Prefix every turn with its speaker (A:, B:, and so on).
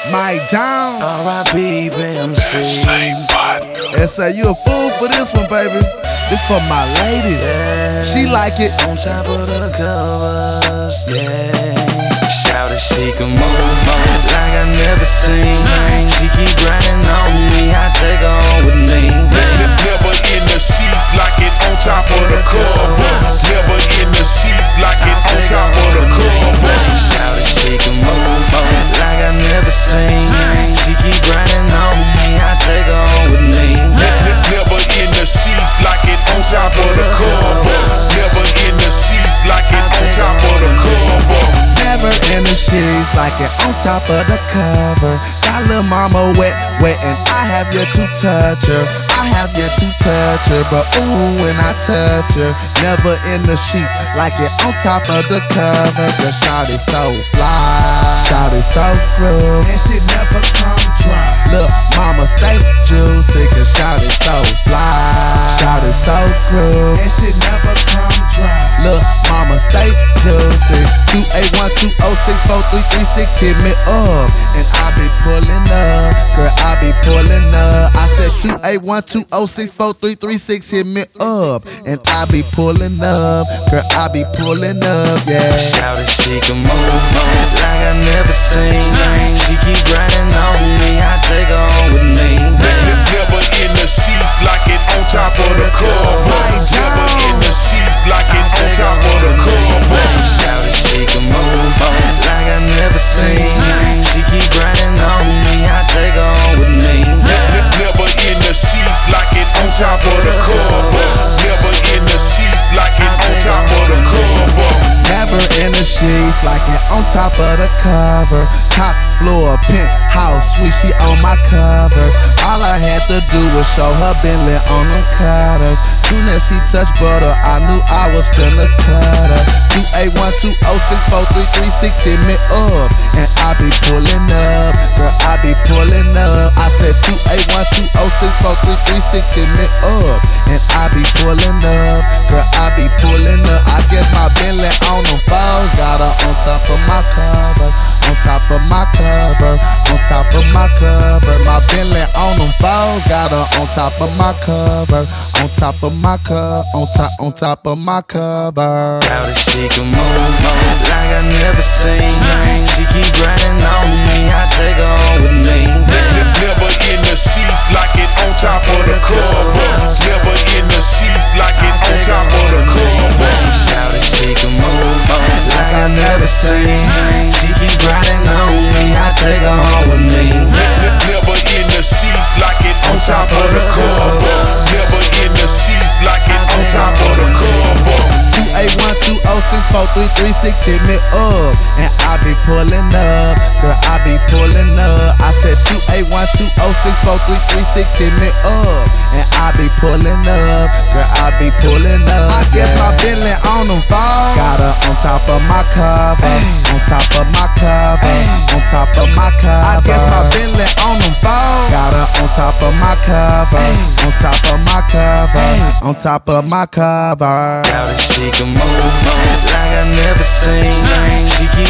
A: Mike Jones.
B: R.I.P. BMC.
A: S.A. you a fool for this one, baby. This for my lady.
B: Yeah.
A: She like it.
B: On top of the covers, yeah. Shout it, she can move like I never seen. She keep grinding on me, I take her on with me.
C: Never in the sheets, like it on top of the cover. Never in the sheets, like it on top of the cover.
B: Shout it, she can move like I never seen. She keep grinding on me, I take her on with me.
C: Never in the sheets, like it on top of the cover. Never in the sheets, like it on top of the cover.
A: Never in the sheets, like it on top of the cover. Got little mama wet, and I have yet to touch her. I have yet to touch her, but ooh, when I touch her, never in the sheets, like it on top of the cover. Cause shawty so fly, shawty so cruel, and she never come dry. Look, mama stay juicy, cause shawty so fly, shawty so cruel, and she never come dry. Look, mama stay juicy. 281-206-4336, hit me up, and I be pulling up, girl, I be pulling up. I said 281-206-4336, hit me up, and I be pulling up, girl, I be pulling up, yeah.
B: Shout it, she can move like I never seen. She keep grinding on me, I take her on with me.
C: Never in the sheets, like it on top of the cover. Never in the sheets, like it on top of the cover.
B: Shout it, she can move like I never seen. She keep grinding on me, I take her on with me.
C: Never in the sheets, like it on top of the cover. Never in the sheets, like it on top of the cover.
A: Never in the sheets, like it on top of the cover. Top floor, penthouse suite, she on my covers. All I had to do was show her Bentley on them cutters. Soon as she touched butter, I knew I was finna cut her. 281-206-4336, hit me up, and I be pulling up, girl, I be pulling up. I said 281-206-4336, hit me up, and I be pulling up, girl, I be pulling up. I guess my Bentley on them balls, got her on top of my cover, on top of my cover, on top of my cover. My Bentley on them balls, got her on top of my cover, on top of my cover, on top of my cover.
B: Shout it, she can move like I never seen. She keep grinding on me, I take her on with me.
C: Never in the sheets, like it on top of the cover. Never in the sheets, like it on top of the cover.
B: Shout it, she can move like I never seen. She keep grinding on me, I take her home with me.
C: Never in the sheets, like it on top of the cover. Never in the sheets, like it on top of the cover.
A: 281-206-4336, hit me up, and I be pulling up, girl, I be pulling up. I said 281-206-4336, hit me up, and I be pulling up, girl, I be pulling up. I guess my Bentley on them falls, got her on top of my cover, on top of my cover, on top of my cover. I guess my Bentley on them falls, got her on top of my cover, on top of my cover, on top of my cover.
B: Shout it, she can move like I never seen. She keep